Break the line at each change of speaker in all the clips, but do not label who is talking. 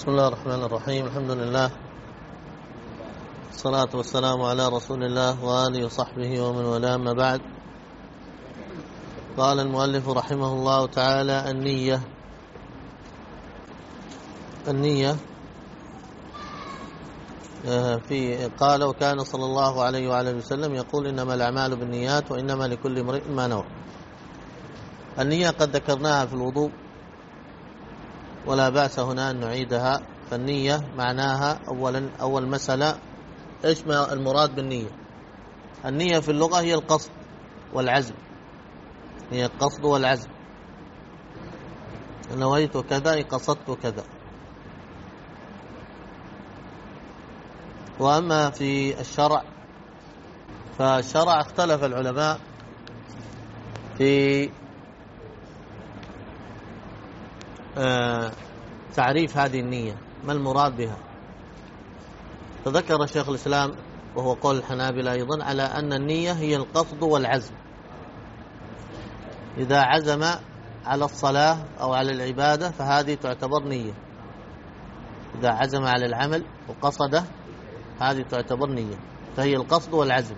بسم الله الرحمن الرحيم. الحمد لله، الصلاة والسلام على رسول الله وآله وصحبه ومن والاه، أما بعد. قال المؤلف رحمه الله تعالى: النية قال: وكان صلى الله عليه وعلى وسلم يقول: إنما الأعمال بالنيات وإنما لكل امرئ ما نوى. النية قد ذكرناها في الوضوء ولا بأس هنا أن نعيدها. فالنية معناها أول مسألة، إيش ما المراد بالنية؟ النية في اللغة هي القصد والعزم، هي القصد والعزم. نويت كذا، قصدت كذا. وأما في الشرع فالشرع اختلف العلماء في تعريف هذه النية، ما المراد بها. فذكر شيخ الإسلام وهو قول الحنابلة أيضا على أن النية هي القصد والعزم. إذا عزم على الصلاة أو على العبادة فهذه تعتبر نية. إذا عزم على العمل وقصده هذه تعتبر نية، فهي القصد والعزم.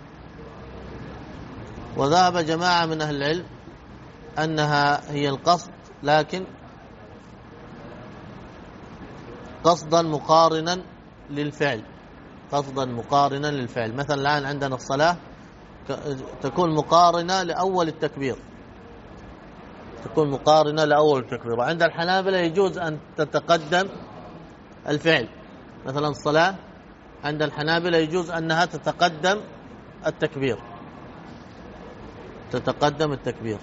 وذهب جماعة من أهل العلم أنها هي القصد، لكن قصدا مقارنا للفعل، قصدا مقارنا للفعل. مثلا الآن عندنا الصلاة تكون مقارنة لأول التكبير، تكون مقارنة لأول التكبير. وعند الحنابلة يجوز أن تتقدم الفعل. مثلا الصلاة عند الحنابلة يجوز أنها تتقدم التكبير، تتقدم التكبير.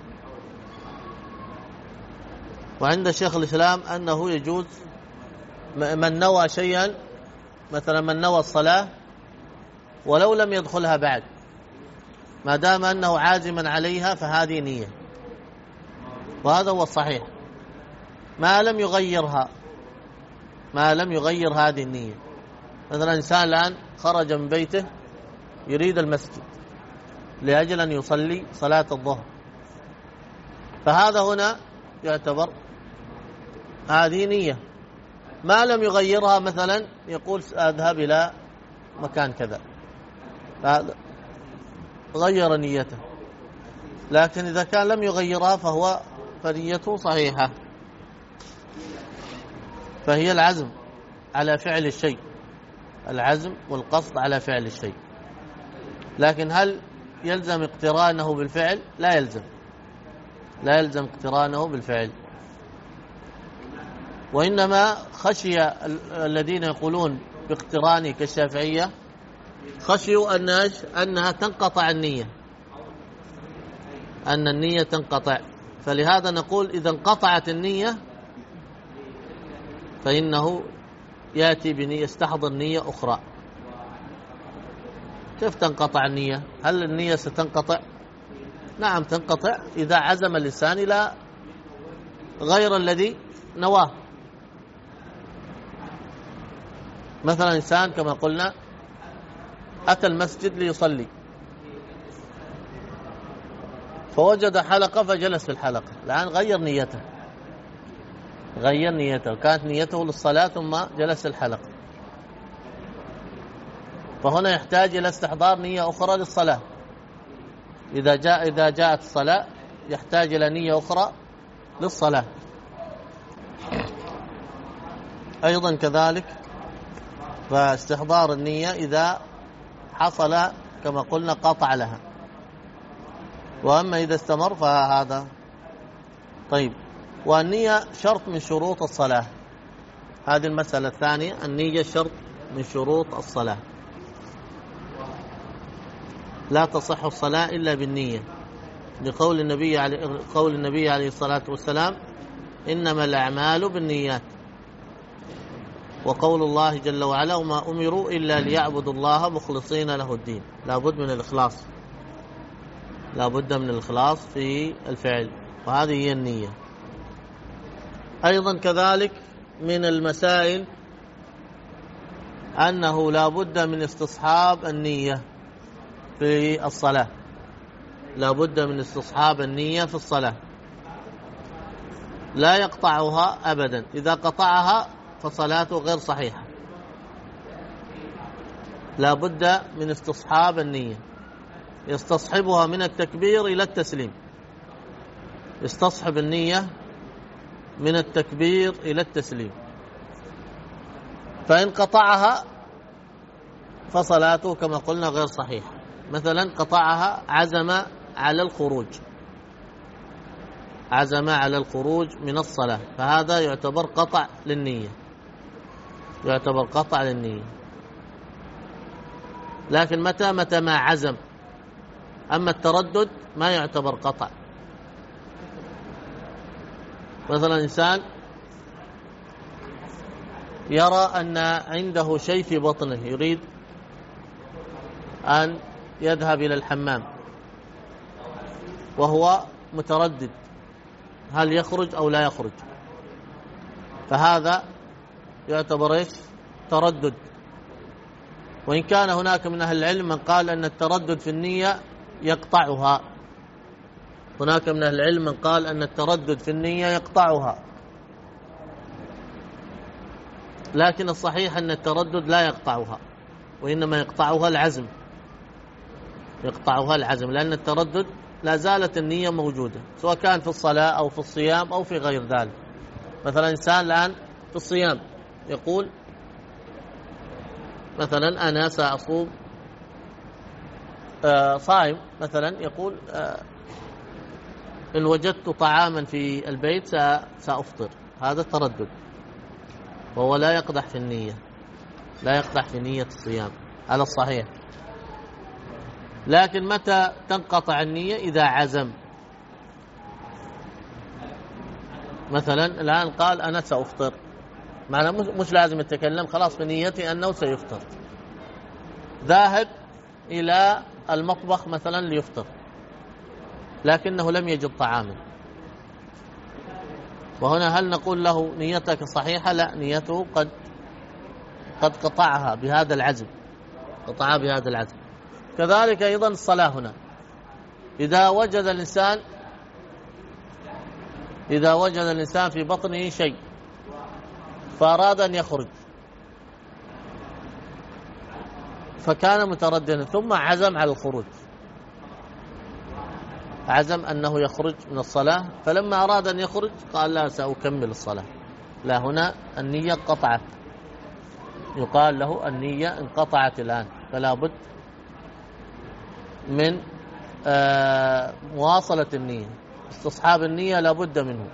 وعند شيخ الإسلام أنه يجوز من نوى شيئا، مثلا من نوى الصلاة ولو لم يدخلها بعد، ما دام أنه عازما عليها فهذه نية، وهذا هو الصحيح، ما لم يغيرها، ما لم يغير هذه النية. مثلا إنسان الآن خرج من بيته يريد المسجد لأجل أن يصلي صلاة الظهر، فهذا هنا يعتبر هذه نية، ما لم يغيرها. مثلا يقول أذهب إلى مكان كذا، فهذا غير نيته. لكن إذا كان لم يغيرها فنيته صحيحة، فهي العزم على فعل الشيء، العزم والقصد على فعل الشيء. لكن هل يلزم اقترانه بالفعل؟ لا يلزم، لا يلزم اقترانه بالفعل. وإنما خشي الذين يقولون باقترانه كالشافعية، خشيوا أنها تنقطع النية، أن النية تنقطع. فلهذا نقول إذا انقطعت النية فإنه يأتي بنية، يستحضر نية أخرى. كيف تنقطع النية؟ هل النية ستنقطع؟ نعم تنقطع إذا عزم اللسان إلى غير الذي نواه. مثلا إنسان كما قلنا أتى المسجد ليصلي، فوجد حلقة فجلس في الحلقة، الآن غير نيته، غير نيته، كانت نيته للصلاة ثم جلس في الحلقة، فهنا يحتاج إلى استحضار نية أخرى للصلاة. إذا جاءت الصلاة يحتاج إلى نية أخرى للصلاة. أيضا كذلك فاستحضار النية إذا حصل كما قلنا قطع لها، وأما إذا استمر فهذا طيب. والنية شرط من شروط الصلاة، هذه المسألة الثانية. النية شرط من شروط الصلاة، لا تصح الصلاة إلا بالنية، لقول النبي عليه الصلاة والسلام: إنما الأعمال بالنيات. وقول الله جل وعلا: وما أمروا إلا ليعبدوا الله مخلصين له الدين. لا بد من الإخلاص، لا بد من الإخلاص في الفعل، وهذه هي النية. أيضا كذلك من المسائل أنه لا بد من استصحاب النية في الصلاة، لا بد من استصحاب النية في الصلاة، لا يقطعها أبدا. إذا قطعها فصلاته غير صحيحة، لا بد من استصحاب النية، يستصحبها من التكبير إلى التسليم، يستصحب النية من التكبير إلى التسليم. فإن قطعها فصلاته كما قلنا غير صحيحة. مثلا قطعها عزم على الخروج، عزم على الخروج من الصلاة، فهذا يعتبر قطع للنية، يعتبر قطع للنية. لكن متى ما عزم. أما التردد ما يعتبر قطع. مثلا إنسان يرى أن عنده شيء في بطنه، يريد أن يذهب إلى الحمام وهو متردد هل يخرج أو لا يخرج، فهذا يعتبر إيش؟ تردد. وإن كان هناك من أهل العلم من قال أن التردد في النية يقطعها، هناك من أهل العلم من قال أن التردد في النية يقطعها، لكن الصحيح أن التردد لا يقطعها، وإنما يقطعها العزم، يقطعها العزم، لأن التردد لا زالت النية موجودة، سواء كان في الصلاة أو في الصيام أو في غير ذلك. مثلا إنسان الآن في الصيام يقول مثلا أنا سأصوم، صائم مثلا يقول إن وجدت طعاما في البيت سأفطر، هذا التردد، وهو لا يقدح في النية، لا يقدح في نية الصيام على الصحيح. لكن متى تنقطع النية؟ إذا عزم. مثلا الآن قال أنا سأفطر، معنى مش لازم يتكلم، خلاص في نيتي أنه سيفطر، ذاهب إلى المطبخ مثلا ليفطر لكنه لم يجد طعاما، وهنا هل نقول له نيتك صحيحة؟ لا، نيته قد قطعها بهذا العزم، قطعها بهذا العزم. كذلك أيضا الصلاة هنا، إذا وجد الإنسان في بطنه شيء فأراد أن يخرج، فكان مترددا ثم عزم على الخروج، عزم أنه يخرج من الصلاة، فلما أراد أن يخرج قال لا سأكمل الصلاة، لا، هنا النية قطعت، يقال له النية انقطعت الآن، فلا بد من مواصلة النية، استصحاب النية لا بد منه.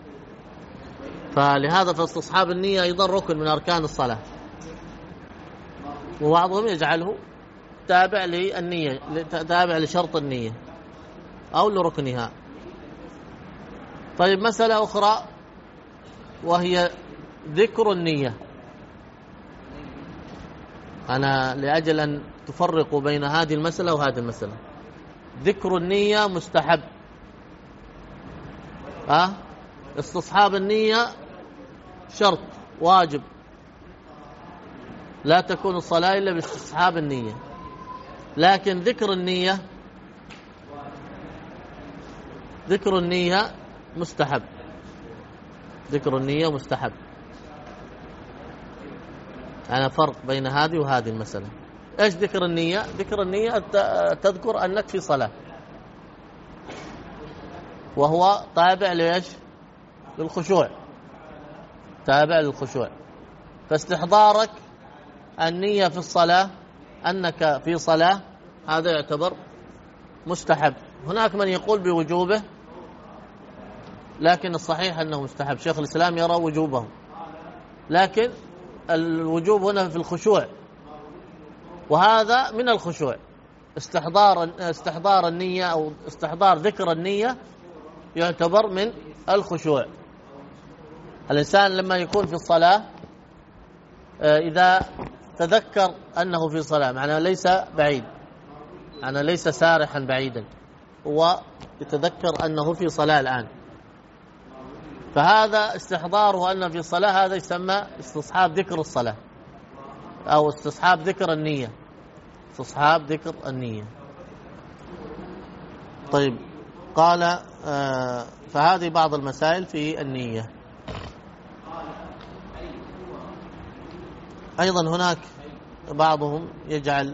فلهذا فاستصحاب النية أيضا ركن من أركان الصلاة، وبعضهم يجعله تابع للنية، تابع لشرط النية أو لركنها. طيب مسألة أخرى وهي ذكر النية، أنا لأجل أن تفرقوا بين هذه المسألة وهذه المسألة، ذكر النية مستحب، استصحاب النية شرط واجب، لا تكون الصلاة إلا باستصحاب النية. لكن ذكر النية مستحب، ذكر النية مستحب. أنا فرق بين هذه وهذه المسألة. إيش ذكر النية؟ ذكر النية تذكر أنك في صلاة، وهو تابع لإيش؟ للخشوع، تابع للخشوع. فاستحضارك النية في الصلاة أنك في صلاة هذا يعتبر مستحب. هناك من يقول بوجوبه، لكن الصحيح أنه مستحب. شيخ الإسلام يرى وجوبه، لكن الوجوب هنا في الخشوع، وهذا من الخشوع. استحضار النية أو استحضار ذكر النية يعتبر من الخشوع. الإنسان لما يكون في الصلاة إذا تذكر أنه في صلاة، معناه ليس بعيد، معناه ليس سارحا بعيدا، هو يتذكر أنه في صلاة الآن، فهذا استحضاره أنه في صلاة، هذا يسمى استصحاب ذكر الصلاة أو استصحاب ذكر النية، استصحاب ذكر النية. طيب، قال فهذه بعض المسائل في النية. أيضا هناك بعضهم يجعل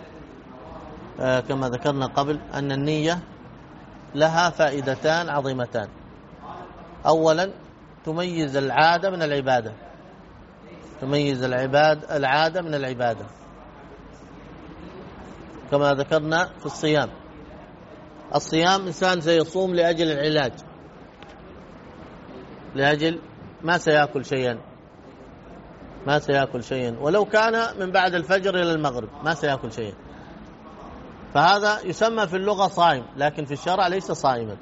كما ذكرنا قبل أن النية لها فائدتان عظيمتان. أولا تميز العادة من العبادة، تميز العادة من العبادة، كما ذكرنا في الصيام. الصيام إنسان سيصوم لأجل العلاج، لأجل ما سيأكل شيئا، ما سيأكل شيئا، ولو كان من بعد الفجر إلى المغرب ما سيأكل شيئا، فهذا يسمى في اللغة صائم، لكن في الشرع ليس صائما.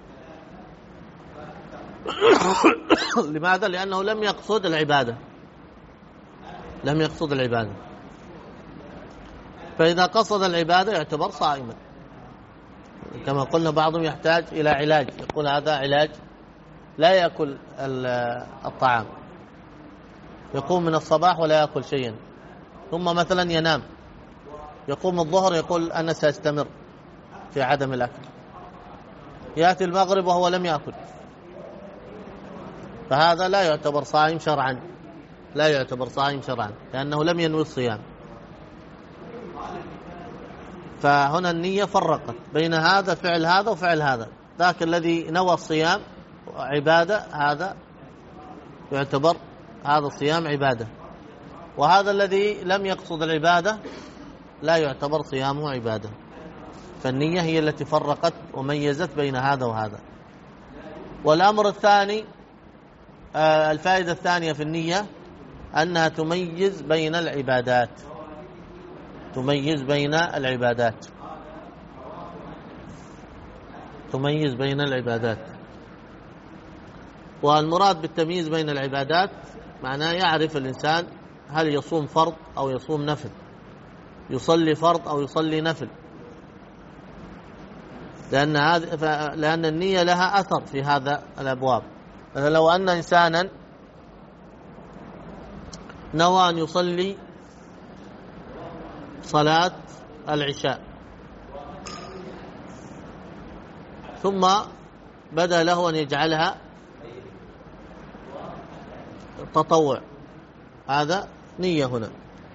لماذا؟ لأنه لم يقصد العبادة، لم يقصد العبادة. فإذا قصد العبادة يعتبر صائما. كما قلنا بعضهم يحتاج إلى علاج، يقول هذا علاج، لا يأكل الطعام، يقوم من الصباح ولا يأكل شيئا، ثم مثلا ينام، يقوم الظهر يقول أنا سأستمر في عدم الأكل، يأتي المغرب وهو لم يأكل، فهذا لا يعتبر صائم شرعا، لا يعتبر صائم شرعا، لأنه لم ينوي الصيام. فهنا النية فرقت بين هذا فعل هذا وفعل هذا. ذاك الذي نوى الصيام عبادة، هذا يعتبر هذا الصيام عبادة، وهذا الذي لم يقصد العبادة لا يعتبر صيامه عبادة. فالنية هي التي فرقت وميزت بين هذا وهذا. والأمر الثاني، الفائدة الثانية في النية أنها تميز بين العبادات، تميز بين العبادات، تميز بين العبادات. والمراد بالتمييز بين العبادات معناه يعرف الإنسان هل يصوم فرض أو يصوم نفل، يصلي فرض أو يصلي نفل، لأن النية لها أثر في هذا الأبواب. لو أن إنسانا نوى أن يصلي صلاة العشاء، ثم بدأ له أن يجعلها تطوع، هذا نية هنا،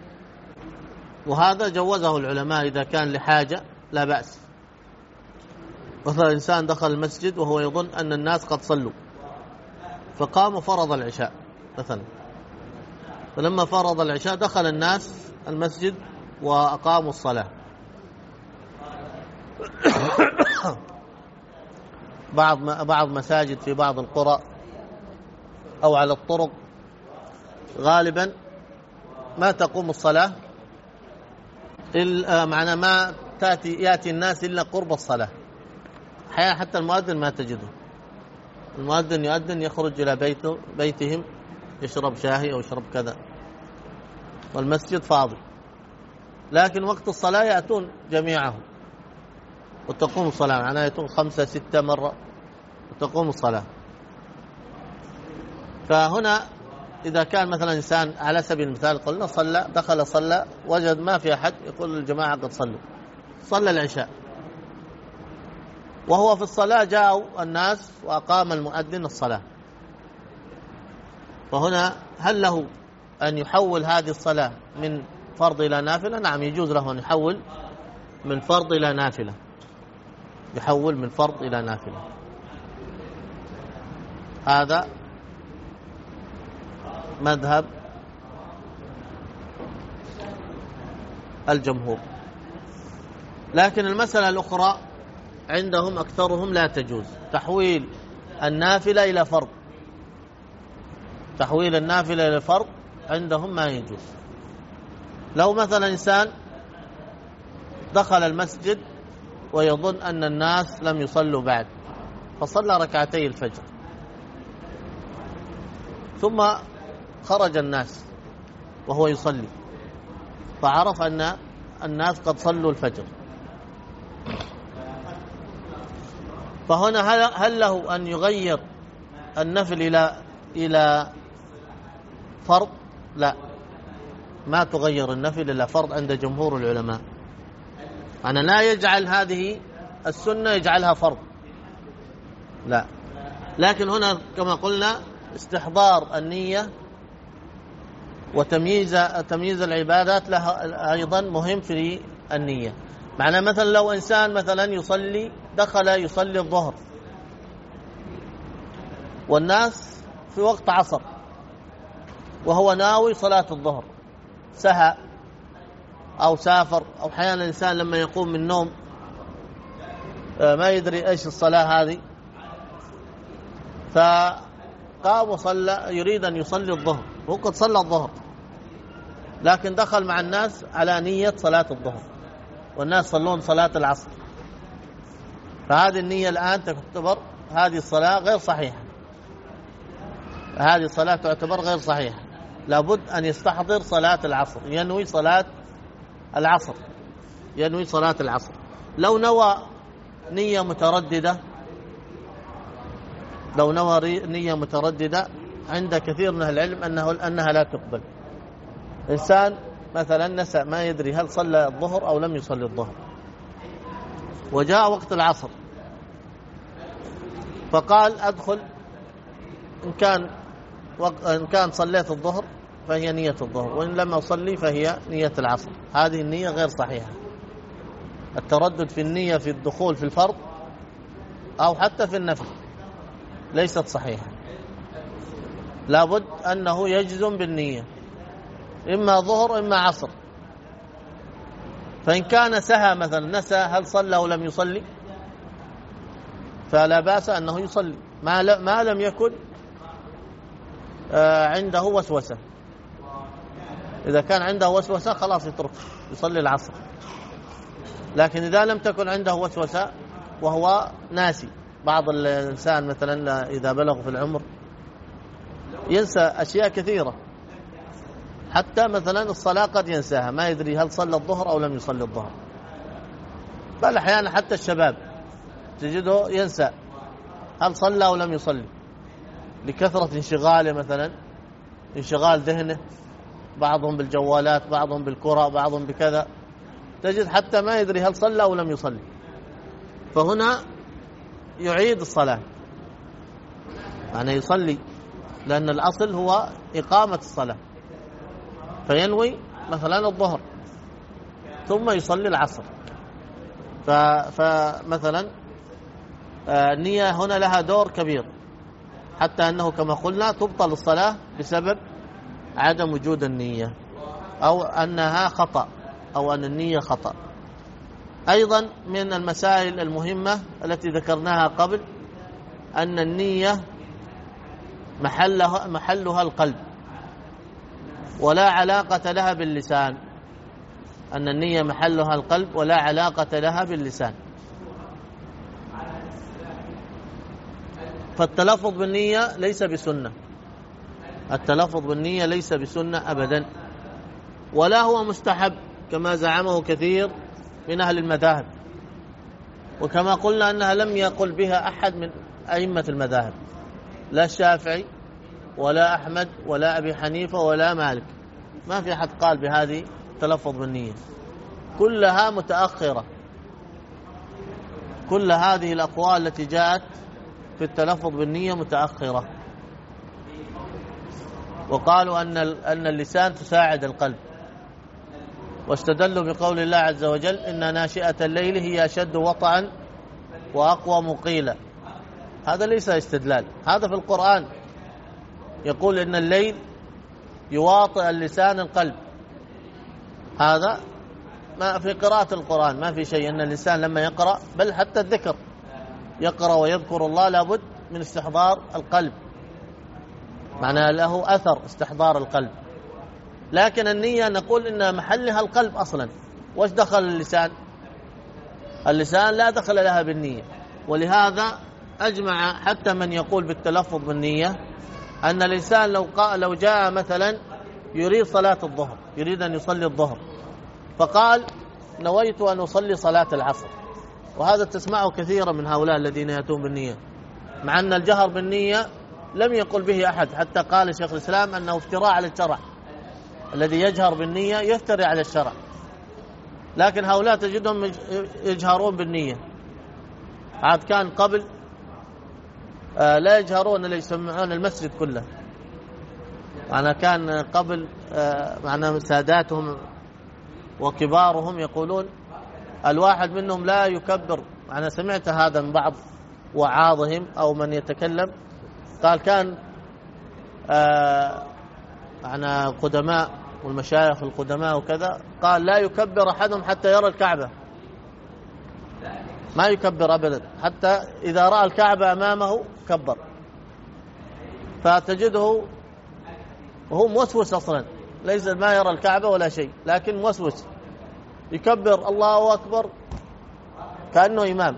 وهذا جوزه العلماء إذا كان لحاجة لا بأس. مثلا إنسان دخل المسجد وهو يظن أن الناس قد صلوا، فقام فرض العشاء مثلا، فلما فرض العشاء دخل الناس المسجد وأقاموا الصلاة. بعض مساجد في بعض القرى أو على الطرق غالبا ما تقوم الصلاة معنى ما يأتي الناس إلا قرب الصلاة. أحيانا حتى المؤذن ما تجده، المؤذن يؤذن يخرج إلى بيتهم يشرب شاهي أو يشرب كذا، والمسجد فاضي، لكن وقت الصلاة يأتون جميعهم وتقوم الصلاة، معناها يأتون 5 6 مرة وتقوم الصلاة. فهنا إذا كان مثلا إنسان على سبيل المثال قلنا صلى، دخل صلى، وجد ما في أحد، يقول الجماعة قد صلوا، صلى العشاء، وهو في الصلاة جاءوا الناس وأقام المؤذن الصلاة، فهنا هل له أن يحول هذه الصلاة من فرض إلى نافلة؟ نعم، يجوز له أن يحول من فرض إلى نافلة، يحول من فرض إلى نافلة. هذا مذهب الجمهور. لكن المسألة الأخرى عندهم أكثرهم لا تجوز تحويل النافلة إلى فرض، تحويل النافلة إلى فرض عندهم ما يجوز. لو مثلا إنسان دخل المسجد ويظن أن الناس لم يصلوا بعد، فصلى ركعتي الفجر، ثم خرج الناس وهو يصلي، فعرف أن الناس قد صلوا الفجر، فهنا هل له أن يغير النفل إلى فرض؟ لا، ما تغير النفل إلى فرض عند جمهور العلماء. أنا لا يجعل هذه السنة يجعلها فرض، لا، لكن هنا كما قلنا استحضار النية وتمييز العبادات لها أيضا مهم في النية. معنى مثلا لو إنسان مثلا دخل يصلي الظهر والناس في وقت عصر وهو ناوي صلاة الظهر، سهى أو سافر، أو أحيانا الإنسان لما يقوم من النوم ما يدري إيش الصلاة هذه، فقام وصلى، يريد أن يصلي الظهر، هو قد صلى الظهر لكن دخل مع الناس على نية صلاة الظهر والناس صلون صلاة العصر، فهذه النية الآن تعتبر هذه الصلاة غير صحيحة، هذه الصلاة تعتبر غير صحيحة، لابد أن يستحضر صلاة العصر، ينوي صلاة العصر، ينوي صلاة العصر. لو نوى نية مترددة عند كثير من العلم أنها لا تقبل. إنسان مثلا نسى، ما يدري هل صلى الظهر أو لم يصلي الظهر، وجاء وقت العصر فقال أدخل، إن كان صليت الظهر فهي نية الظهر، وإن لم أصلي فهي نية العصر. هذه النية غير صحيحة. التردد في النية في الدخول في الفرض أو حتى في النفل ليست صحيحة، لابد أنه يجزم بالنية، إما ظهر إما عصر. فإن كان سهى مثلا، نسى هل صلى أو لم يصلي، فلا بأس أنه يصلي ما لم يكن عنده وسوسة. إذا كان عنده وسوسة خلاص يترك يصلي العصر، لكن إذا لم تكن عنده وسوسة وهو ناسي، بعض الإنسان مثلا إذا بلغ في العمر ينسى أشياء كثيرة، حتى مثلا الصلاة قد ينساها، ما يدري هل صلى الظهر أو لم يصلي الظهر، بل أحيانا حتى الشباب تجده ينسى هل صلى أو لم يصلي لكثرة انشغاله، مثلا انشغال ذهنه، بعضهم بالجوالات، بعضهم بالكرة، بعضهم بكذا، تجد حتى ما يدري هل صلى أو لم يصلي. فهنا يعيد الصلاة، يعني يصلي، لأن الأصل هو إقامة الصلاة، فينوي مثلا الظهر ثم يصلي العصر. فمثلا النية هنا لها دور كبير، حتى أنه كما قلنا تبطل الصلاة بسبب عدم وجود النية، أو أنها خطأ، أو أن النية خطأ. أيضا من المسائل المهمة التي ذكرناها قبل أن النية محلها القلب ولا علاقة لها باللسان، أن النية محلها القلب ولا علاقة لها باللسان. فالتلفظ بالنية ليس بسنة، التلفظ بالنية ليس بسنة أبدا، ولا هو مستحب كما زعمه كثير من أهل المذاهب، وكما قلنا أنها لم يقل بها أحد من أئمة المذاهب، لا الشافعي ولا أحمد ولا أبي حنيفة ولا مالك، ما في أحد قال بهذه التلفظ بالنية، كلها متأخرة. كل هذه الأقوال التي جاءت في التلفظ بالنية متأخرة، وقالوا أن اللسان تساعد القلب، واستدلوا بقول الله عز وجل إن ناشئة الليل هي أشد وطئا وأقوى مقيلا. هذا ليس استدلال، هذا في القرآن يقول إن الليل يواطئ اللسان القلب، هذا ما في قراءة القرآن، ما في شيء أن الإنسان لما يقرأ، بل حتى الذكر يقرأ ويذكر الله لابد من استحضار القلب، معناه له أثر استحضار القلب. لكن النية نقول إن محلها القلب أصلا، وش دخل اللسان؟ اللسان لا دخل لها بالنية. ولهذا أجمع حتى من يقول بالتلفظ بالنية أن الإنسان لو جاء مثلا يريد صلاة الظهر، يريد أن يصلي الظهر، فقال نويت أن أصلي صلاة العصر، وهذا تسمعه كثيرا من هؤلاء الذين يأتون بالنية، مع أن الجهر بالنية لم يقل به أحد، حتى قال شيخ الإسلام أنه افتراء على الشرع، الذي يجهر بالنية يفتري على الشرع. لكن هؤلاء تجدهم يجهرون بالنية، عاد كان قبل لا يجهرون، لا يسمعون المسجد كله، أنا كان قبل معنا ساداتهم وكبارهم يقولون الواحد منهم لا يكبر. أنا سمعت هذا من بعض وعاظهم أو من يتكلم، قال كان معنا قدماء والمشايخ القدماء وكذا، قال لا يكبر أحدهم حتى يرى الكعبة، ما يكبر أبدا حتى إذا رأى الكعبة أمامه كبر. فتجده وهو موسوس أصلا، ليس ما يرى الكعبة ولا شيء، لكن موسوس يكبر الله أكبر كأنه إمام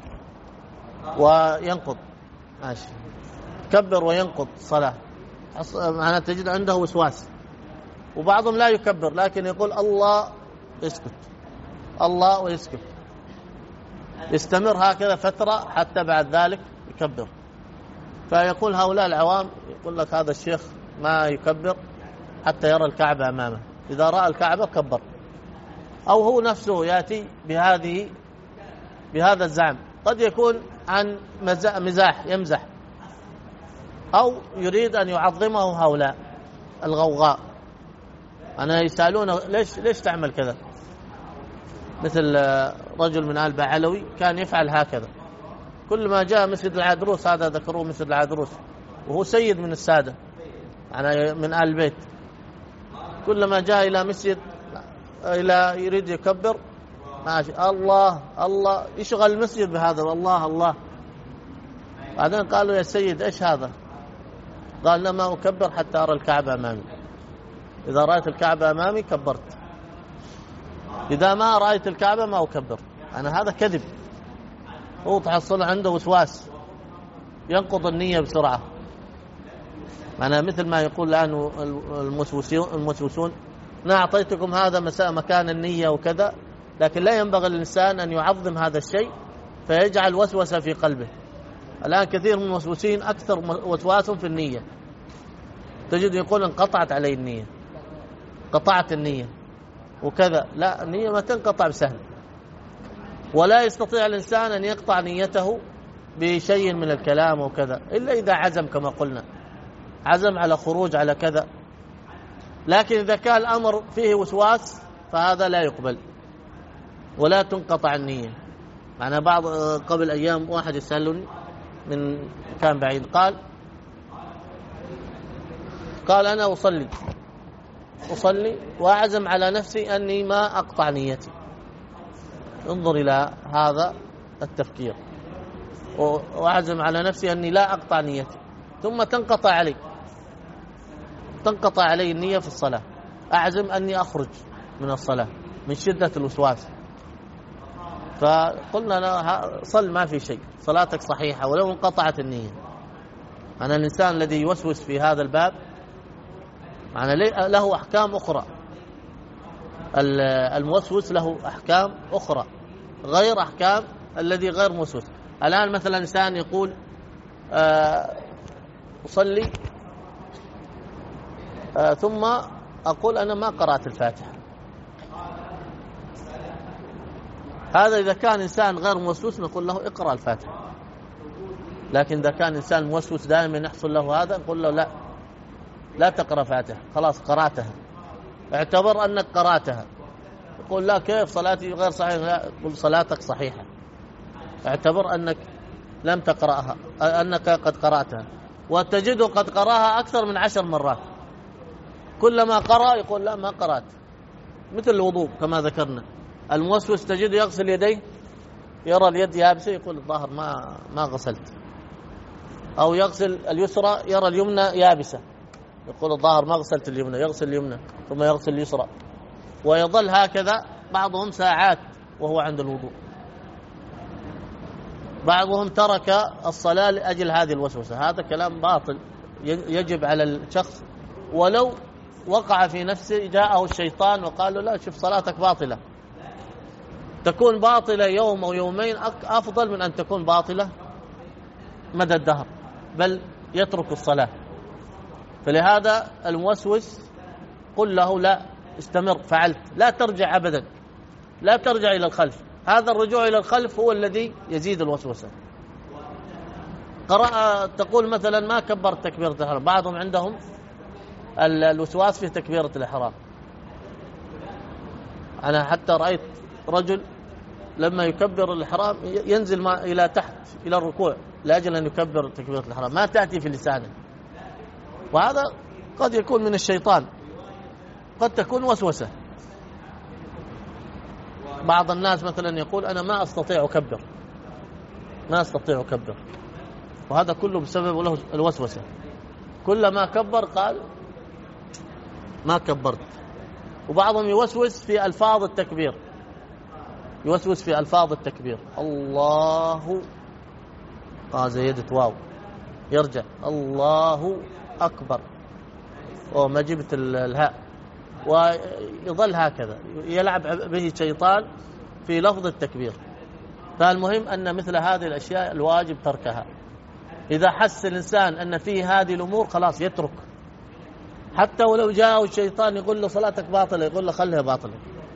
وينقض، ماشي يكبر وينقض صلاة، معناه تجد عنده وسواس. وبعضهم لا يكبر لكن يقول الله يسكت، الله ويسكت، يستمر هكذا فترة حتى بعد ذلك يكبر. فيقول هؤلاء العوام يقول لك هذا الشيخ ما يكبر حتى يرى الكعبة أمامه، إذا رأى الكعبة كبر. أو هو نفسه يأتي بهذا الزعم، قد يكون عن مزاح يمزح، أو يريد أن يعظمه هؤلاء الغوغاء. أنا يسألونه ليش تعمل كذا؟ مثل رجل من آل بعلوي كان يفعل هكذا، كل ما جاء مسجد العادروس، هذا ذكروه مسجد العادروس وهو سيد من السادة يعني من آل البيت، كلما جاء إلى مسجد إلى يريد يكبر ماشي الله الله، يشغل المسجد بهذا الله الله. بعدين قالوا يا سيد إيش هذا؟ قال لما أكبر حتى أرى الكعبة أمامي، إذا رأيت الكعبة أمامي كبرت، إذا ما رأيت الكعبة ما أكبر. أنا هذا كذب، هو تحصل عنده وسواس ينقض النية بسرعة. أنا مثل ما يقول الآن الموسوسون أنا أعطيتكم هذا مكان النية وكذا، لكن لا ينبغي للإنسان أن يعظم هذا الشيء فيجعل وسوسة في قلبه. الآن كثير من الموسوسين أكثر وسواس في النية، تجد يقول انقطعت علي النية، قطعت النية وكذا. لا، النية ما تنقطع بسهل، ولا يستطيع الإنسان أن يقطع نيته بشيء من الكلام وكذا إلا إذا عزم، كما قلنا عزم على خروج على كذا. لكن إذا كان الأمر فيه وسواس فهذا لا يقبل ولا تنقطع النية. معنا بعض قبل أيام واحد يسألني من كان بعيد، قال أنا أصلي وأعزم على نفسي أني ما أقطع نيتي. انظر إلى هذا التفكير، وأعزم على نفسي أني لا أقطع نيتي، ثم تنقطع علي النية في الصلاة، أعزم أني أخرج من الصلاة من شدة الوسواس. فقلنا لا، صل ما في شيء، صلاتك صحيحة ولو انقطعت النية. أنا الإنسان الذي يوسوس في هذا الباب له أحكام أخرى، الموسوس له أحكام أخرى غير أحكام الذي غير موسوس. الآن مثلا إنسان يقول أصلي ثم أقول أنا ما قرأت الفاتحة، هذا إذا كان إنسان غير موسوس نقول له اقرأ الفاتحة. لكن إذا كان إنسان موسوس دائما يحصل له هذا نقول له لا تقرأ فاتحة، خلاص قرأتها، اعتبر أنك قرأتها. يقول لا كيف صلاتي غير صحيحة؟ لا، قل صلاتك صحيحة، اعتبر أنك لم تقرأها، أنك قد قرأتها. وتجده قد قرأها أكثر من 10 مرات، كلما قرأ يقول لا ما قرأت. مثل الوضوء كما ذكرنا، الموسوس تجده يغسل يديه، يرى اليد يابسة يقول الظاهر ما غسلت، أو يغسل اليسرى يرى اليمنى يابسة يقول الظاهر ما غسلت اليمنى، يغسل اليمنى ثم يغسل اليسرى، ويظل هكذا بعضهم ساعات وهو عند الوضوء. بعضهم ترك الصلاة لأجل هذه الوسوسة. هذا كلام باطل، يجب على الشخص ولو وقع في نفسه جاءه الشيطان وقال له لا شوف صلاتك باطلة، تكون باطلة يوم أو يومين أفضل من أن تكون باطلة مدى الدهر، بل يترك الصلاة. فلهذا الموسوس قل له لا، استمر، فعلت، لا ترجع أبدا، لا ترجع إلى الخلف. هذا الرجوع إلى الخلف هو الذي يزيد الوسوسة. تقول مثلا ما كبرت تكبيرة الإحرام، بعضهم عندهم الوسواس في تكبيرة الإحرام. أنا حتى رأيت رجل لما يكبر الإحرام ينزل إلى تحت إلى الركوع لأجل أن يكبر تكبيرة الإحرام، ما تأتي في لسانه. وهذا قد يكون من الشيطان، قد تكون وسوسة. بعض الناس مثلا يقول أنا ما أستطيع أكبر، ما أستطيع أكبر، وهذا كله بسبب الوسوسة. كلما كبر قال ما كبرت. وبعضهم يوسوس في ألفاظ التكبير، يوسوس في ألفاظ التكبير. الله زيادة واو، يرجع الله أكبر وما جبت الهاء، ويظل هكذا يلعب به شيطان في لفظ التكبير. فالمهم أن مثل هذه الأشياء الواجب تركها. إذا حس الإنسان أن فيه هذه الأمور خلاص يترك، حتى ولو جاءه الشيطان يقول له صلاتك باطلة، يقول له خليها باطلة.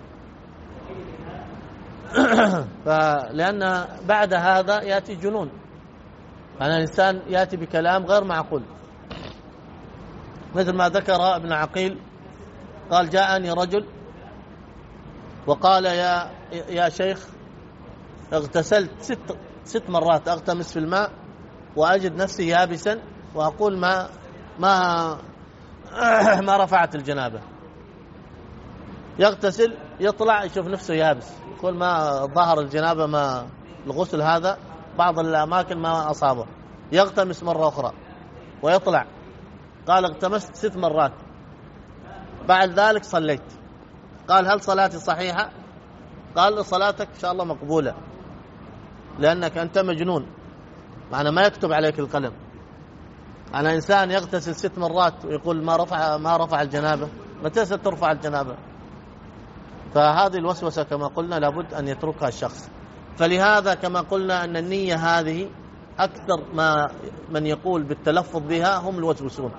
لأن بعد هذا يأتي جنون، يعني الإنسان يأتي بكلام غير معقول، مثل ما ذكر ابن عقيل قال جاءني رجل وقال يا شيخ اغتسلت 6 مرات، أغتمس في الماء وأجد نفسي يابسا وأقول ما رفعت الجنابة. يغتسل يطلع يشوف نفسه يابس، يقول ما ظهر الجنابة، ما الغسل هذا بعض الأماكن ما أصابه. يغتمس مرة أخرى ويطلع، قال اغتمست 6 مرات. بعد ذلك صليت. قال هل صلاتي صحيحة؟ قال صلاتك إن شاء الله مقبولة، لأنك أنت مجنون، معنى ما يكتب عليك القلم. أنا إنسان يغتسل 6 مرات ويقول ما رفع الجنابة، متى سترفع الجنابة؟ فهذه الوسوسة كما قلنا لابد أن يتركها الشخص. فلهذا كما قلنا أن النية هذه أكثر ما من يقول بالتلفظ بها هم الوسوسون.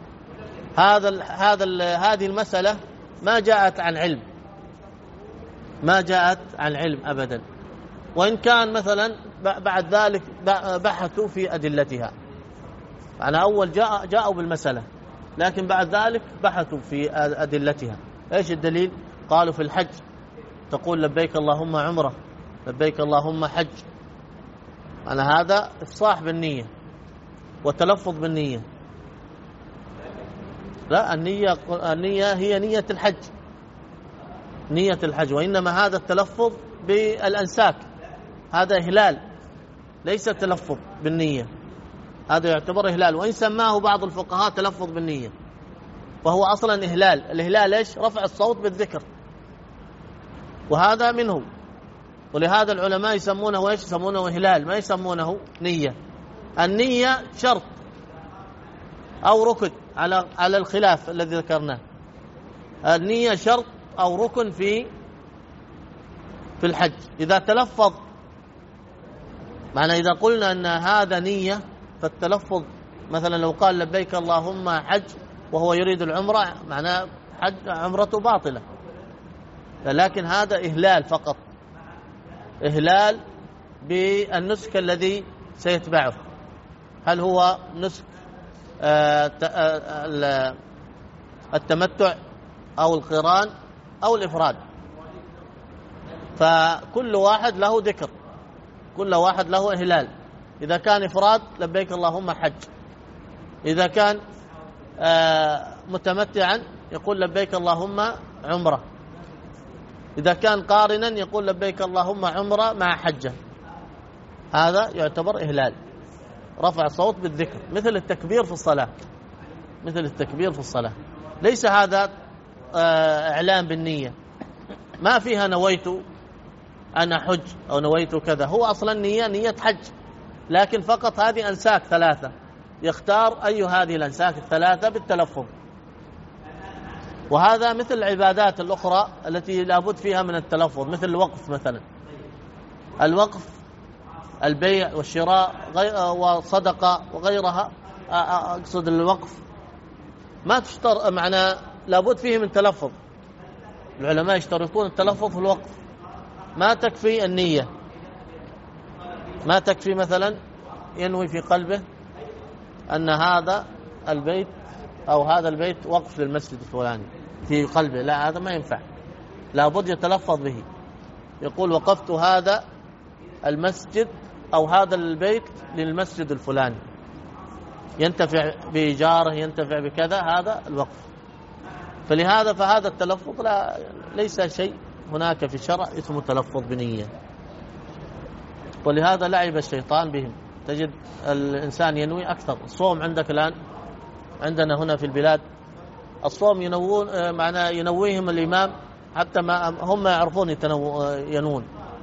هذه المسألة ما جاءت عن علم، ما جاءت عن علم أبدا، وإن كان مثلا بعد ذلك بحثوا في أدلتها. أنا أول جاءوا بالمسألة، لكن بعد ذلك بحثوا في أدلتها. إيش الدليل؟ قالوا في الحج تقول لبيك اللهم عمرة، لبيك اللهم حج. أنا هذا إفصاح بالنية وتلفظ بالنية. لا، النية هي نية الحج، نية الحج. وإنما هذا التلفظ بالأنساك، هذا إهلال، ليس تلفظ بالنية، هذا يعتبر إهلال. وإن سماه بعض الفقهاء تلفظ بالنية، فهو أصلا إهلال. الإهلال إيش؟ رفع الصوت بالذكر، وهذا منه. ولهذا العلماء يسمونه إيش؟ يسمونه إهلال، ما يسمونه نية. النية شرط أو ركن على الخلاف الذي ذكرناه. النية شرط أو ركن في الحج. إذا تلفظ، معنى إذا قلنا أن هذا نية، فالتلفظ مثلا لو قال لبيك اللهم حج وهو يريد العمرة، معناه عمرته باطلة. لكن هذا إهلال فقط، إهلال بالنسك الذي سيتبعه. هل هو نسك التمتع أو القران أو الإفراد؟ فكل واحد له ذكر، كل واحد له إهلال. إذا كان إفراد لبيك اللهم حج، إذا كان متمتعا يقول لبيك اللهم عمرة، إذا كان قارنا يقول لبيك اللهم عمرة مع حجة. هذا يعتبر إهلال، رفع صوت بالذكر، مثل التكبير في الصلاة، مثل التكبير في الصلاة. ليس هذا إعلان بالنية، ما فيها نويت أنا حج أو نويت كذا، هو أصلا نية حج، لكن فقط هذه أنساك 3 يختار أي هذه الأنساك 3 بالتلفظ. وهذا مثل العبادات الأخرى التي لابد فيها من التلفظ، مثل الوقف مثلا. الوقف، البيع والشراء والصدقة وغيرها، أقصد الوقف ما تشترط، معنى لابد فيه من تلفظ. العلماء يشترطون التلفظ في الوقف، ما تكفي النية، ما تكفي مثلا ينوي في قلبه أن هذا البيت أو هذا البيت وقف للمسجد الفلاني في قلبه، لا، هذا ما ينفع، لابد يتلفظ به، يقول وقفت هذا المسجد أو هذا البيت للمسجد الفلاني، ينتفع بإيجاره، ينتفع بكذا، هذا الوقف. فلهذا فهذا التلفظ ليس شيء هناك في الشرع اسمه تلفظ بنية. ولهذا لعب الشيطان بهم، تجد الإنسان ينوي أكثر. الصوم عندك الآن عندنا هنا في البلاد الصوم ينوون، معناه ينويهم الإمام حتى ما هم يعرفون ينوون،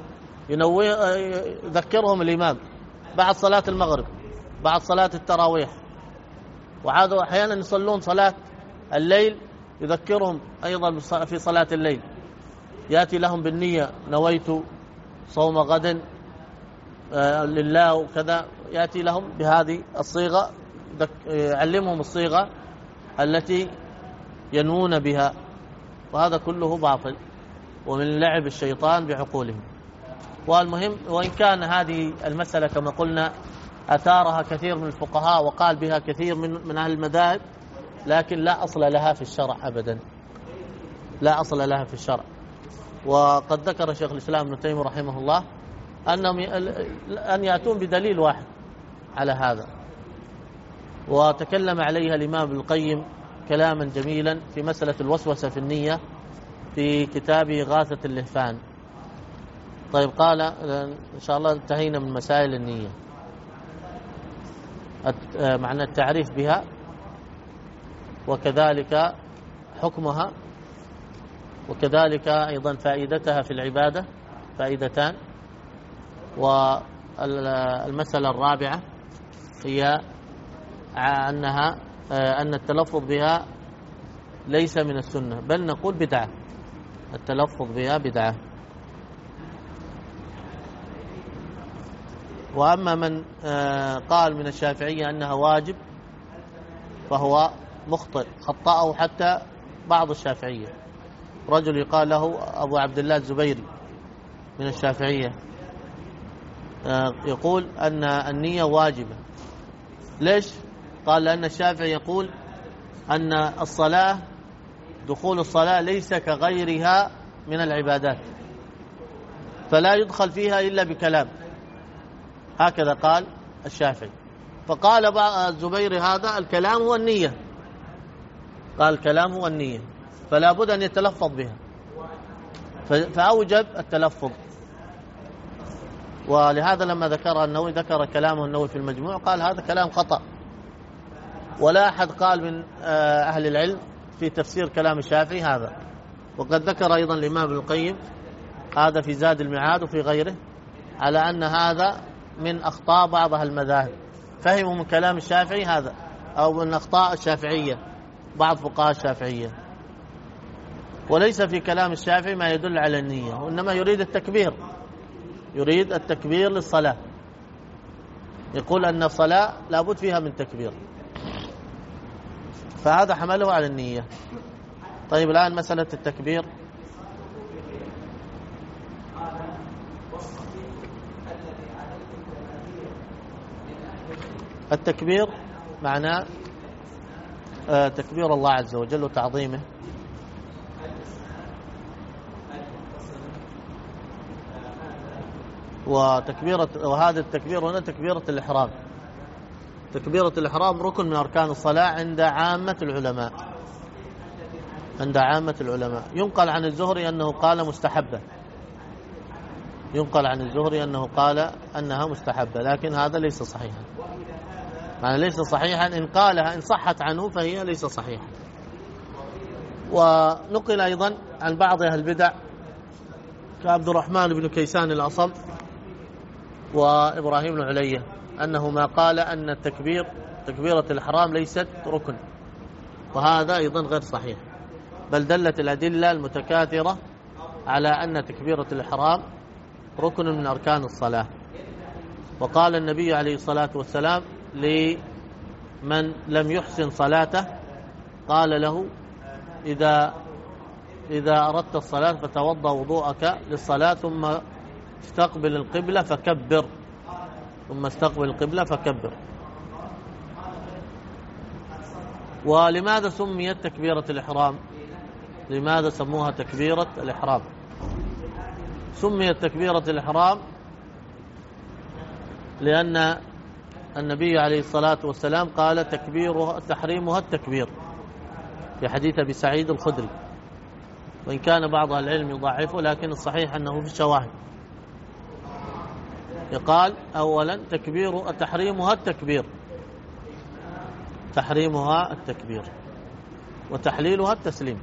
يذكرهم الإمام بعد صلاة المغرب، بعد صلاة التراويح، وعادوا أحيانا يصلون صلاة الليل يذكرهم أيضا في صلاة الليل، يأتي لهم بالنية نويت صوم غد لله وكذا، يأتي لهم بهذه الصيغة، يعلمهم الصيغة التي ينوون بها، وهذا كله باطل ومن لعب الشيطان بعقولهم. والمهم، وإن كان هذه المسألة كما قلنا أثارها كثير من الفقهاء وقال بها كثير من أهل المذاهب، لكن لا أصل لها في الشرع أبدا، لا أصل لها في الشرع. وقد ذكر شيخ الإسلام ابن تيمية رحمه الله أنهم أن يأتون بدليل واحد على هذا، وتكلم عليها الإمام ابن القيم كلاما جميلا في مسألة الوسوسة في النية في كتابه إغاثة اللهفان. طيب، قال إن شاء الله انتهينا من مسائل النية، معنى التعريف بها وكذلك حكمها وكذلك أيضا فائدتها في العبادة، فائدتان. والمسألة الرابعة هي أنها أن التلفظ بها ليس من السنة، بل نقول بدعة، التلفظ بها بدعة. وأما من قال من الشافعية أنها واجب فهو مخطئ، خطأه حتى بعض الشافعية. رجل يقال له أبو عبد الله الزبيري من الشافعية يقول أن النية واجبة. ليش؟ قال لأن الشافعي يقول أن الصلاة، دخول الصلاة ليس كغيرها من العبادات، فلا يدخل فيها إلا بكلام، هكذا قال الشافعي. فقال الزبيري هذا الكلام هو النية، قال الكلام هو النية، فلا بد أن يتلفظ بها، فأوجب التلفظ. ولهذا لما ذكر النووي، ذكر كلامه النووي في المجموع، قال هذا كلام خطأ، ولا أحد قال من أهل العلم في تفسير كلام الشافعي هذا. وقد ذكر أيضا الإمام ابن القيم هذا في زاد المعاد وفي غيره على أن هذا من أخطاء بعض أهل المذاهب، فهموا من كلام الشافعي هذا، أو من أخطاء الشافعية، بعض فقهاء الشافعية. وليس في كلام الشافعي ما يدل على النية، وإنما يريد التكبير، يريد التكبير للصلاة، يقول أن الصلاة لابد فيها من تكبير، فهذا حمله على النية. طيب، الآن مسألة التكبير. التكبير معناه تكبير الله عز وجل وتعظيمه، وهذا التكبير هنا تكبيرة الإحرام. تكبيرة الإحرام ركن من أركان الصلاة عند عامة العلماء، عند عامة العلماء. ينقل عن الزهري أنه قال مستحبة، ينقل عن الزهري أنه قال أنها مستحبة، لكن هذا ليس صحيحا، معنى ليس صحيحا، إن قالها إن صحت عنه فهي ليس صحيحة. ونقل أيضا عن بعض أهل البدع كعبد الرحمن بن كيسان الأصم وإبراهيم بن علية أنهما قال أن تكبيرة الإحرام ليست ركن، وهذا أيضا غير صحيح، بل دلت الأدلة المتكاثرة على أن تكبيرة الإحرام ركن من أركان الصلاة. وقال النبي عليه الصلاة والسلام لمن لم يحسن صلاته، قال له إذا أردت الصلاة فتوضأ وضوءك للصلاة ثم استقبل القبلة فكبر، ثم استقبل القبلة فكبر. ولماذا سميت تكبيرة الإحرام؟ لماذا سموها تكبيرة الإحرام؟ سميت تكبيرة الإحرام لأن النبي عليه الصلاة والسلام قال تحريمها التكبير في حديث أبي سعيد الخدري، وإن كان بعض العلم يضعفه لكن الصحيح أنه في الشواهد. يقال أولا تحريمها التكبير، تحريمها التكبير، وتحليلها التسليم.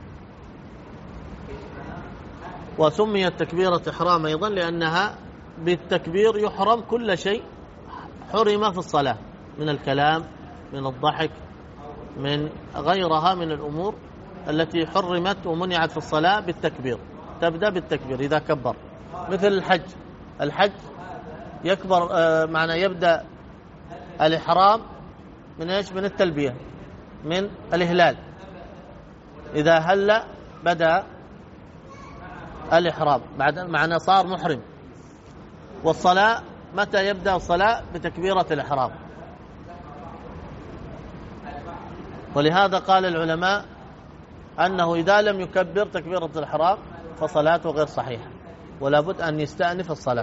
وسميت تكبيرة إحرام أيضا لأنها بالتكبير يحرم كل شيء حرم في الصلاة من الكلام، من الضحك، من غيرها من الأمور التي حرمت ومنعت في الصلاة بالتكبير. تبدأ بالتكبير إذا كبر، مثل الحج يكبر، معنى يبدأ الإحرام من إيش؟ من التلبية، من الإهلال. إذا هل بدأ الإحرام، معنى صار محرم. والصلاة متى يبدأ الصلاة؟ بتكبيرة الإحرام. ولهذا قال العلماء أنه إذا لم يكبر تكبيرة الإحرام فصلاته غير صحيحة، ولا بد أن يستأنف الصلاة.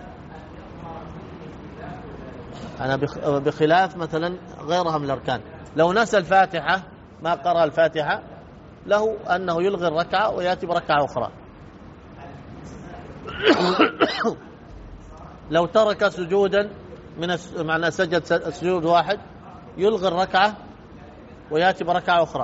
أنا بخلاف مثلا غيرها من الأركان، لو نسى الفاتحة ما قرأ الفاتحة له أنه يلغي الركعة ويأتي بركعة أخرى. لو ترك سجودا معنى سجد سجود واحد يلغي الركعة ويأتي بركعة أخرى.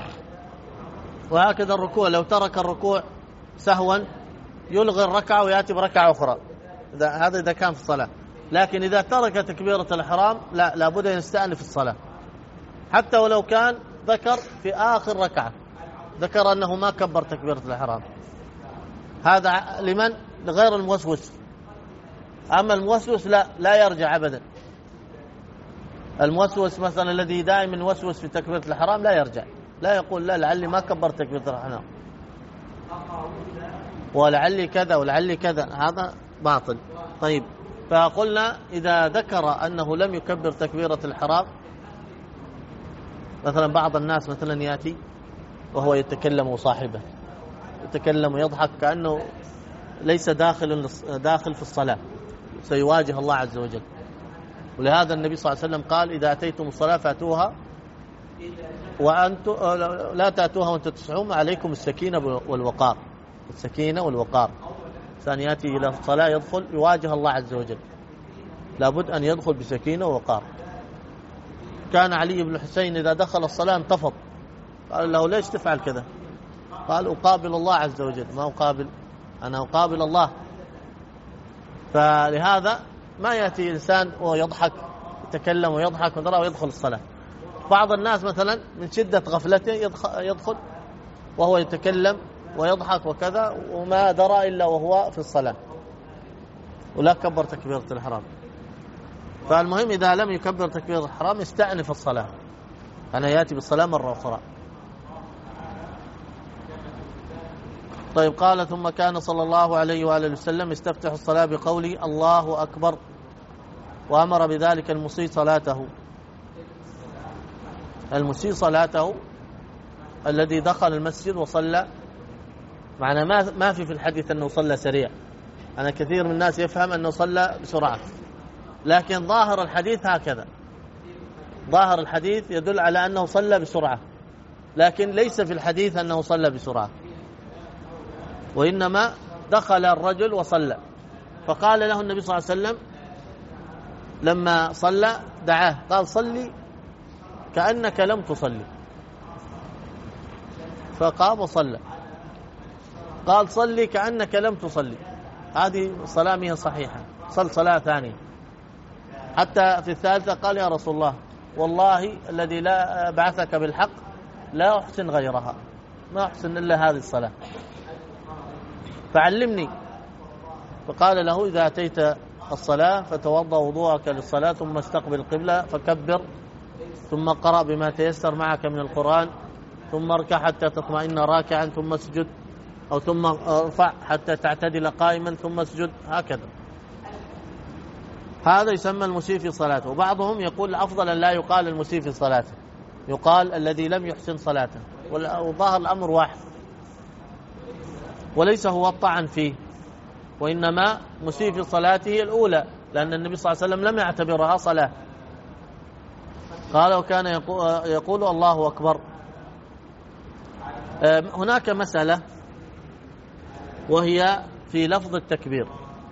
وهكذا الركوع، لو ترك الركوع سهوا يلغي الركعة ويأتي بركعة أخرى. هذا إذا كان في الصلاة. لكن إذا ترك تكبيرة الإحرام لا بد أن يستأنف الصلاة، حتى ولو كان ذكر في آخر ركعة ذكر أنه ما كبر تكبيرة الإحرام. هذا لمن؟ لغير الموسوس. أما الموسوس لا يرجع أبدا. الموسوس مثلا الذي دائما يوسوس في تكبيرة الإحرام لا يرجع، لا يقول لا لعلي ما كبرت تكبيرة الإحرام ولعلي كذا ولعلي كذا، هذا باطل. طيب، فقلنا إذا ذكر أنه لم يكبر تكبيرة الإحرام، مثلا بعض الناس مثلا يأتي وهو يتكلم وصاحبه يتكلم ويضحك كأنه ليس داخل في الصلاة، سيواجه الله عز وجل. ولهذا النبي صلى الله عليه وسلم قال إذا أتيتم الصلاة فأتوها لا تأتوها وأنتم تسعون، عليكم السكينة والوقار. السكينة والوقار، إنسان يأتي إلى الصلاة يدخل يواجه الله عز وجل، لابد أن يدخل بسكينة ووقار. كان علي بن الحسين إذا دخل الصلاة انتفض، قال له ليش تفعل كذا؟ قال أقابل الله عز وجل، ما أقابل أنا أقابل الله. فلهذا ما يأتي إنسان ويضحك يتكلم ويضحك ويدخل الصلاة. بعض الناس مثلا من شدة غفلته يدخل وهو يتكلم ويضحك وكذا وما درى إلا وهو في الصلاة ولا كبر تكبيرة الإحرام. فالمهم إذا لم يكبر تكبيرة الإحرام يستأنف الصلاة، أنا يأتي بالصلاة مرة أخرى. طيب، قال ثم كان صلى الله عليه وآله وسلم يستفتح الصلاة بقوله الله أكبر، وأمر بذلك المسيء صلاته. المسيء صلاته الذي دخل المسجد وصلى، معنى ما في الحديث أنه صلى سريع. أنا كثير من الناس يفهم أنه صلى بسرعة، لكن ظاهر الحديث هكذا، ظاهر الحديث يدل على أنه صلى بسرعة، لكن ليس في الحديث أنه صلى بسرعة، وإنما دخل الرجل وصلى. فقال له النبي صلى الله عليه وسلم لما صلى دعاه قال صلي كأنك لم تصلي، فقام وصلى. قال صلي كأنك لم تصلي، هذه صلاة هي صحيحة، صلاة ثانية. حتى في الثالثة قال يا رسول الله والله الذي لا بعثك بالحق لا أحسن غيرها، ما أحسن إلا هذه الصلاة فعلمني. فقال له إذا أتيت الصلاة فتوضأ وضوءك للصلاة ثم استقبل القبلة فكبر، ثم قرأ بما تيسر معك من القرآن، ثم اركع حتى تطمئن راكعا، ثم اسجد أو ثم ارفع حتى تعتدل قائما ثم اسجد، هكذا. هذا يسمى المسيء في صلاته. وبعضهم يقول الأفضل أن لا يقال المسيء في صلاته، يقال الذي لم يحسن صلاته، وظاهر الأمر واحد، وليس هو الطعن فيه، وإنما مسيء في صلاته الأولى، لأن النبي صلى الله عليه وسلم لم يعتبرها صلاة. قال وكان يقول الله أكبر. هناك مسألة وهي في لفظ التكبير،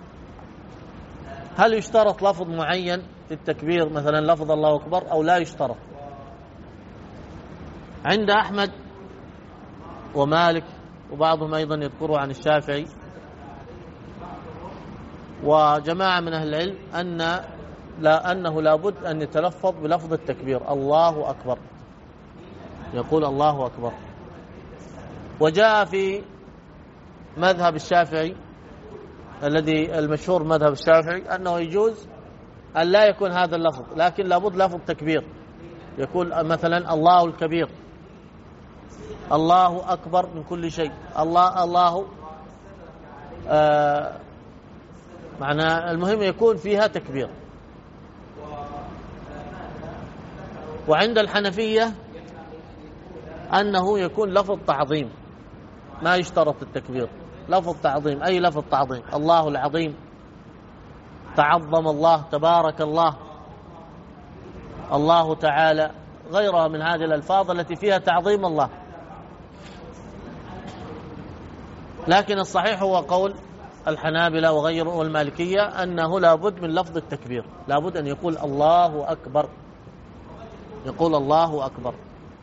هل يشترط لفظ معين في التكبير مثلا لفظ الله أكبر أو لا يشترط؟ عند أحمد ومالك وبعضهم أيضا يذكروا عن الشافعي وجماعة من أهل العلم أنه لابد أن يتلفظ بلفظ التكبير الله أكبر، يقول الله أكبر. وجاء في مذهب الشافعي الذي المشهور مذهب الشافعي أنه يجوز أن لا يكون هذا اللفظ، لكن لابد لفظ تكبير، يقول مثلا الله الكبير، الله أكبر من كل شيء، الله معنى المهم يكون فيها تكبير. وعند الحنفية أنه يكون لفظ تعظيم، ما يشترط التكبير، لفظ تعظيم، أي لفظ تعظيم، الله العظيم، تعظم الله، تبارك الله، الله تعالى، غيرها من هذه الألفاظ التي فيها تعظيم الله. لكن الصحيح هو قول الحنابلة وغيره والمالكية أنه لابد من لفظ التكبير، لابد أن يقول الله أكبر، يقول الله أكبر.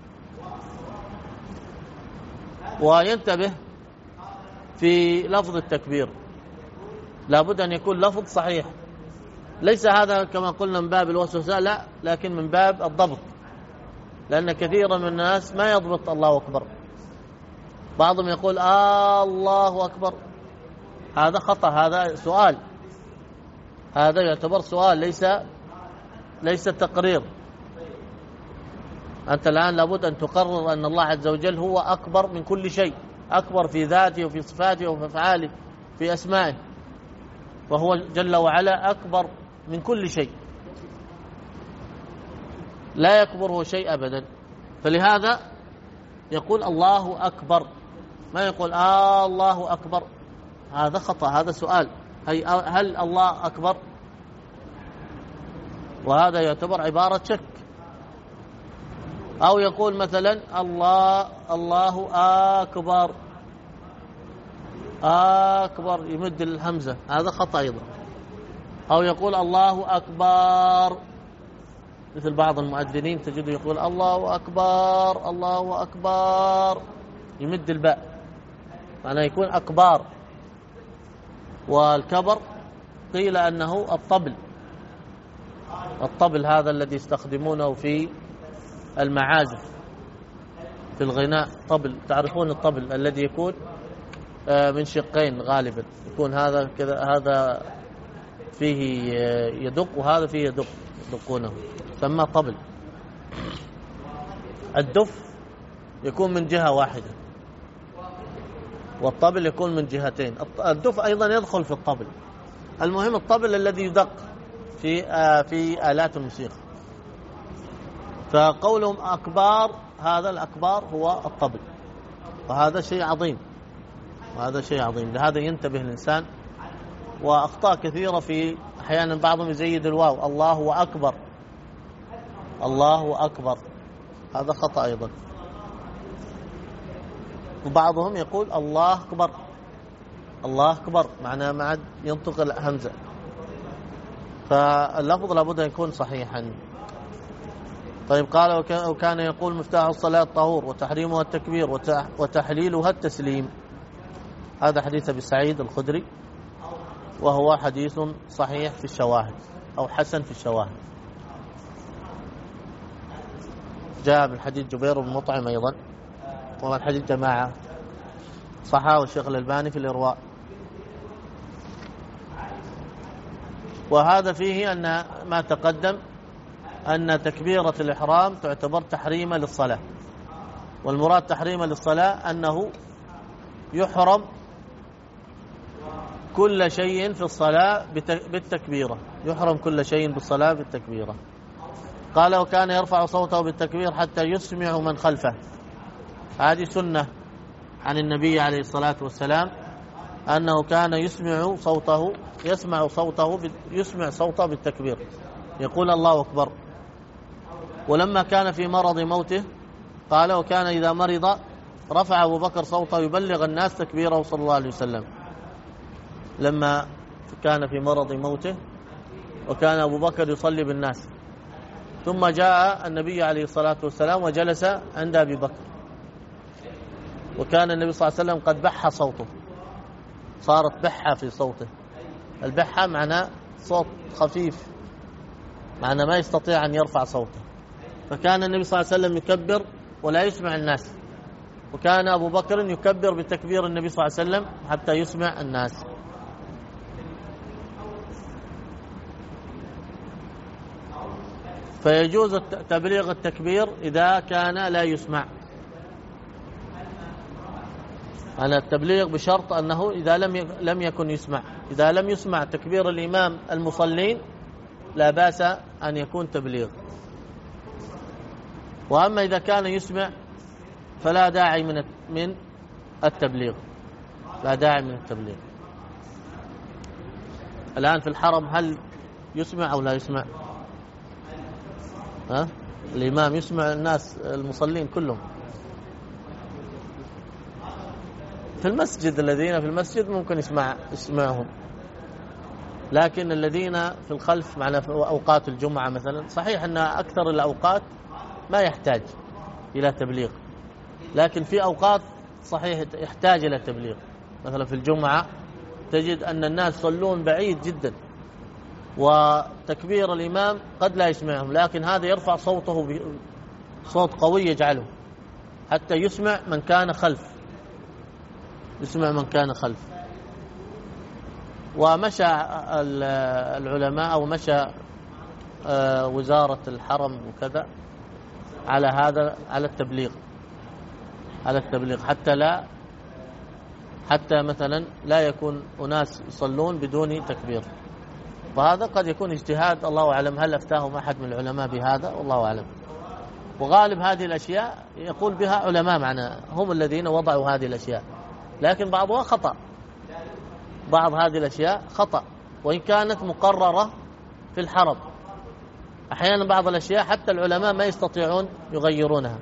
وينتبه في لفظ التكبير، لابد أن يكون لفظ صحيح، ليس هذا كما قلنا من باب الوسوسة، لا، لكن من باب الضبط، لأن كثيرا من الناس ما يضبط الله أكبر، بعضهم يقول الله أكبر، هذا خطأ، هذا سؤال، هذا يعتبر سؤال ليس تقرير. أنت الآن لابد أن تقرر أن الله عز وجل هو أكبر من كل شيء، أكبر في ذاته وفي صفاته وفي أفعاله في أسمائه، وهو جل وعلا أكبر من كل شيء، لا يكبره شيء أبدا. فلهذا يقول الله أكبر، ما يقول الله أكبر، هذا خطأ، هذا سؤال، هل الله أكبر؟ وهذا يعتبر عبارة شك. أو يقول مثلا الله أكبر، أكبر يمد الهمزة، هذا خطأ أيضا. أو يقول الله أكبر، مثل بعض المؤذنين تجده يقول الله أكبر الله أكبر، يمد الباء، معناه يكون أكبار. والكبر قيل أنه الطبل هذا الذي يستخدمونه في المعازف في الغناء، طبل، تعرفون الطبل الذي يكون من شقين غالبا، يكون هذا كذا، هذا فيه يدق وهذا فيه يدقونه، سمى طبل. الدف يكون من جهة واحدة والطبل يكون من جهتين، الدف أيضا يدخل في الطبل. المهم الطبل الذي يدق في آلات الموسيقى. فقولهم أكبار، هذا الأكبار هو الطبل، وهذا شيء عظيم، لهذا ينتبه الإنسان. وأخطاء كثيرة في أحيانا بعضهم يزيد الواو، الله أكبر، الله أكبر، هذا خطأ أيضا. وبعضهم يقول الله أكبر، الله أكبر، معناه ما عاد ينطق الهمزة. فاللفظ لابد أن يكون صحيحا. طيب قال وكان يقول مفتاح الصلاة الطهور وتحريمها التكبير وتحليلها التسليم. هذا حديث أبي سعيد الخدري، وهو حديث صحيح في الشواهد أو حسن في الشواهد. جاء من حديث جبير بن مطعم أيضا، ومن حديث جماعة صححه الشيخ الألباني في الإرواء. وهذا فيه أن ما تقدم أن تكبيرة الإحرام تعتبر تحريما للصلاة، والمراد تحريما للصلاة أنه يحرم كل شيء في الصلاة بالتكبيرة، يحرم كل شيء بالصلاة بالتكبيرة. قال وكان يرفع صوته بالتكبير حتى يسمع من خلفه. هذه سنة عن النبي عليه الصلاة والسلام أنه كان يسمع صوته بالتكبير، يقول الله أكبر. ولما كان في مرض موته قال وكان إذا مرض رفع أبو بكر صوته يبلغ الناس تكبيره صلى الله عليه وسلم. لما كان في مرض موته وكان أبو بكر يصلي بالناس، ثم جاء النبي عليه الصلاة والسلام وجلس عند أبي بكر، وكان النبي صلى الله عليه وسلم قد بح صوته، صارت بحة في صوته. البحة معناه صوت خفيف، معناه ما يستطيع أن يرفع صوته. فكان النبي صلى الله عليه وسلم يكبر ولا يسمع الناس، وكان أبو بكر يكبر بتكبير النبي صلى الله عليه وسلم حتى يسمع الناس. فيجوز تبليغ التكبير إذا كان لا يسمع. على التبليغ بشرط أنه إذا لم يكن يسمع. إذا لم يسمع تكبير الإمام المصلين لا بأس أن يكون تبليغ. وأما إذا كان يسمع فلا داعي من التبليغ، لا داعي من التبليغ. الآن في الحرم هل يسمع أو لا يسمع؟ الإمام يسمع الناس المصلين كلهم. في المسجد الذين في المسجد ممكن يسمعهم، لكن الذين في الخلف معنا في أوقات الجمعة مثلا، صحيح أن أكثر الأوقات ما يحتاج إلى تبليغ، لكن في أوقات صحيح يحتاج إلى تبليغ. مثلا في الجمعة تجد أن الناس يصلون بعيد جدا، وتكبير الإمام قد لا يسمعهم، لكن هذا يرفع صوته بصوت قوي يجعله حتى يسمع من كان خلف، ومشى العلماء أو مشى وزارة الحرم وكذا على هذا، على التبليغ حتى مثلا لا يكون أناس يصلون بدون تكبير. وهذا قد يكون اجتهاد، الله أعلم هل أفتاهم أحد من العلماء بهذا، والله أعلم. وغالب هذه الأشياء يقول بها علماء معنا، هم الذين وضعوا هذه الأشياء، لكن بعضها خطأ، بعض هذه الأشياء خطأ وإن كانت مقررة في الحرم. أحيانا بعض الأشياء حتى العلماء ما يستطيعون يغيرونها.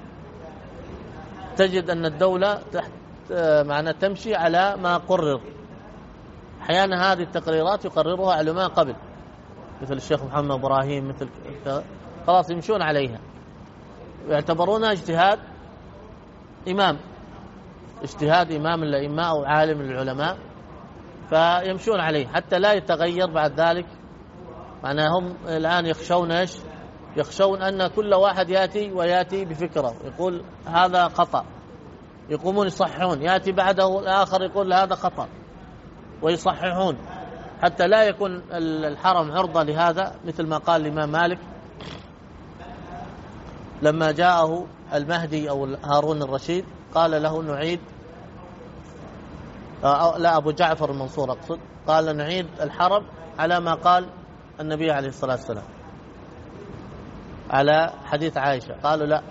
تجد أن الدولة تمشي على ما قرر. أحيانا هذه التقريرات يقررها علماء قبل، مثل الشيخ محمد إبراهيم، مثل خلاص يمشون عليها، ويعتبرونها اجتهاد إمام الأئمة أو عالم العلماء، فيمشون عليه حتى لا يتغير بعد ذلك. معناهم الآن يخشون أن كل واحد يأتي بفكرة يقول هذا خطأ، يقومون يصححون، يأتي بعده الآخر يقول هذا خطأ ويصححون، حتى لا يكون الحرم عرضة لهذا. مثل ما قال الإمام مالك لما جاءه المهدي أو هارون الرشيد قال له نعيد، لا أبو جعفر المنصور أقصد، قال نعيد الحرم على ما قال النبي عليه الصلاة والسلام على حديث عائشة. قالوا لا،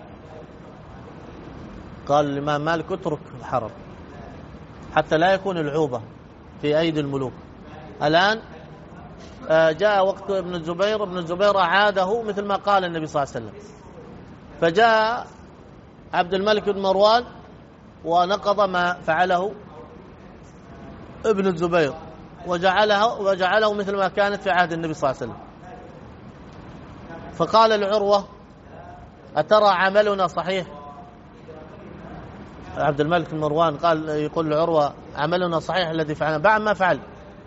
قال الإمام مالك اترك الحرم حتى لا يكون العوبة في أيدي الملوك. الآن جاء وقت ابن الزبير أعاده مثل ما قال النبي صلى الله عليه وسلم، فجاء عبد الملك بن مروان ونقض ما فعله ابن الزبير وجعله مثل ما كانت في عهد النبي صلى الله عليه وسلم. فقال العروة أترى عملنا صحيح؟ عبد الملك بن مروان يقول العروة عملنا صحيح الذي فعلنا بعد ما فعل؟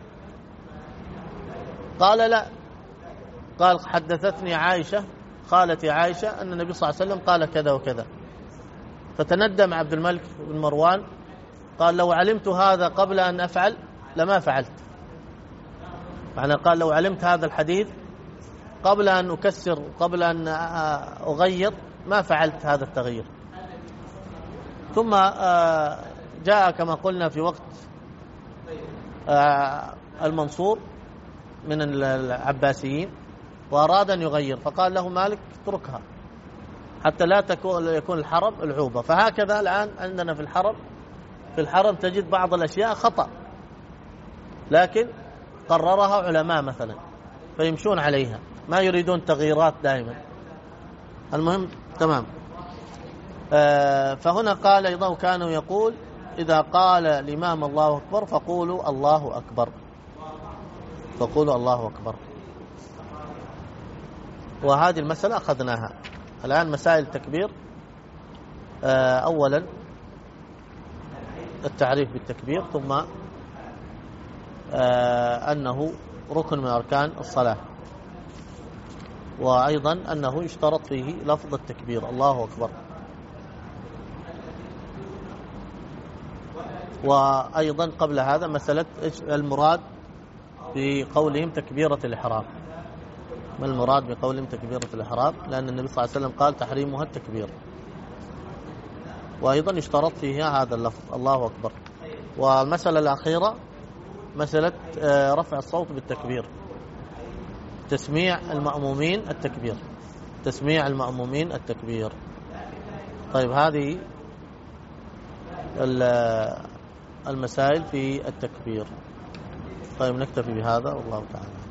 قال لا، قال حدثتني عائشة خالتي عائشة أن النبي صلى الله عليه وسلم قال كذا وكذا. فتندم عبد الملك بن مروان، قال لو علمت هذا قبل أن أفعل لما فعلت. معنى قال لو علمت هذا الحديث قبل أن أكسر قبل أن أغير ما فعلت هذا التغيير. ثم جاء كما قلنا في وقت المنصور من العباسيين وأراد أن يغير، فقال له مالك اتركها حتى لا يكون الحرم العوبة. فهكذا الآن عندنا في الحرم تجد بعض الأشياء خطأ، لكن قررها علماء مثلا فيمشون عليها، ما يريدون تغييرات دائما. المهم تمام. فهنا قال أيضا كانوا يقول إذا قال الإمام الله أكبر فقولوا الله أكبر، فقولوا الله أكبر. وهذه المسألة أخذناها. الآن مسائل التكبير. أولا التعريف بالتكبير، ثم أنه ركن من أركان الصلاة، وأيضا أنه يشترط فيه لفظ التكبير الله أكبر. وأيضا قبل هذا مسألة المراد بقولهم تكبيرة الإحرام، ما المراد بقولهم تكبيرة الإحرام؟ لأن النبي صلى الله عليه وسلم قال تحريمها التكبير. وأيضا يشترط فيها هذا اللفظ الله أكبر. والمسألة الأخيرة مسألة رفع الصوت بالتكبير، تسميع المأمومين التكبير، تسميع المأمومين التكبير. طيب هذه المسائل في التكبير. طيب نكتفي بهذا والله تعالى.